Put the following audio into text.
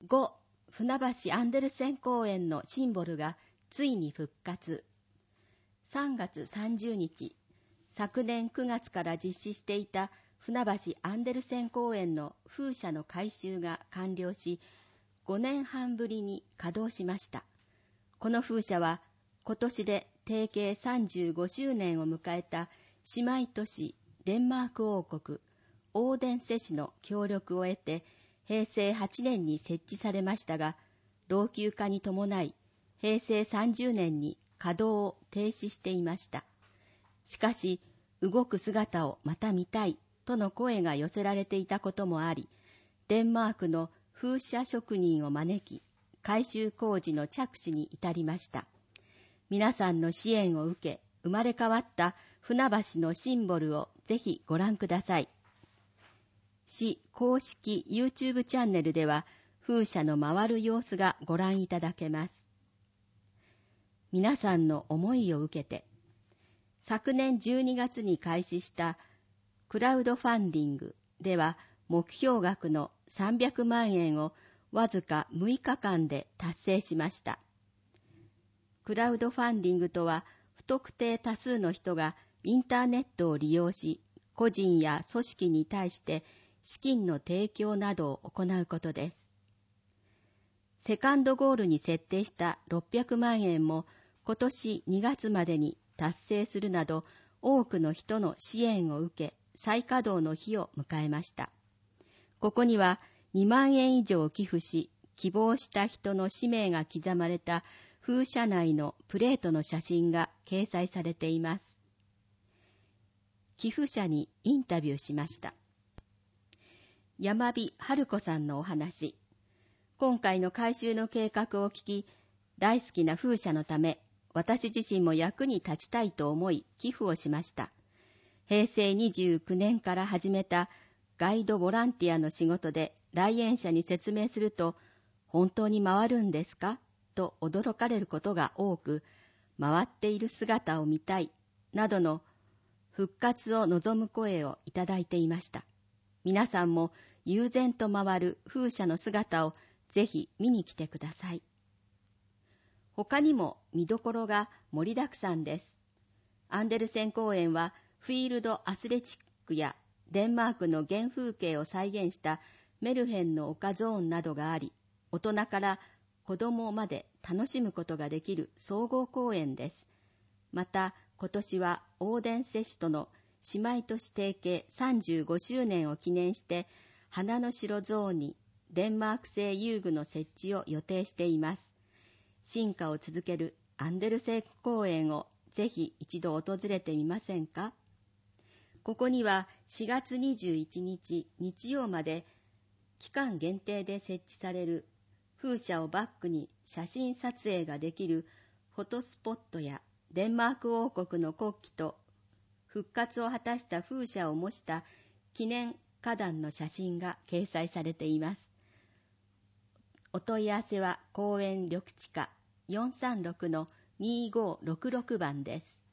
5. 船橋アンデルセン公園のシンボルがついに復活。3月30日、昨年9月から実施していた船橋アンデルセン公園の風車の改修が完了し、5年半ぶりに稼働しました。この風車は今年で提携35周年を迎えた姉妹都市デンマーク王国オーデンセ市の協力を得て平成8年に設置されましたが、老朽化に伴い平成30年に稼働を停止していました。しかし、動く姿をまた見たいとの声が寄せられていたこともあり、デンマークの風車職人を招き、改修工事の着手に至りました。皆さんの支援を受け、生まれ変わった船橋のシンボルをぜひご覧ください。市公式 YouTube チャンネルでは、風車の回る様子がご覧いただけます。皆さんの思いを受けて、昨年12月に開始したクラウドファンディングでは目標額の300万円をわずか6日間で達成しました。クラウドファンディングとは不特定多数の人がインターネットを利用し、個人や組織に対して資金の提供などを行うことです。セカンドゴールに設定した600万円も今年2月までに達成するなど多くの人の支援を受け再稼働の日を迎えました。ここには2万円以上寄付し希望した人の氏名が刻まれた風車内のプレートの写真が掲載されています。寄付者にインタビューしました。山火春子さんのお話。今回の改修の計画を聞き、大好きな風車のため、私自身も役に立ちたいと思い寄付をしました。平成29年から始めたガイドボランティアの仕事で来園者に説明すると、本当に回るんですかと驚かれることが多く、回っている姿を見たいなどの復活を望む声をいただいていました。皆さんも悠然と回る風車の姿をぜひ見に来てください。他にも見どころが盛りだくさんです。アンデルセン公園はフィールドアスレチックやデンマークの原風景を再現したメルヘンの丘ゾーンなどがあり、大人から子供まで楽しむことができる総合公園です。また今年はオーデンセ市との姉妹都市提携35周年を記念して花の城ゾーンにデンマーク製遊具の設置を予定しています。進化を続けるアンデルセン公園をぜひ一度訪れてみませんか。ここには4月21日日曜まで期間限定で設置される風車をバックに写真撮影ができるフォトスポットやデンマーク王国の国旗と復活を果たした風車を模した記念花壇の写真が掲載されています。お問い合わせは公園緑地課 436-2566 番です。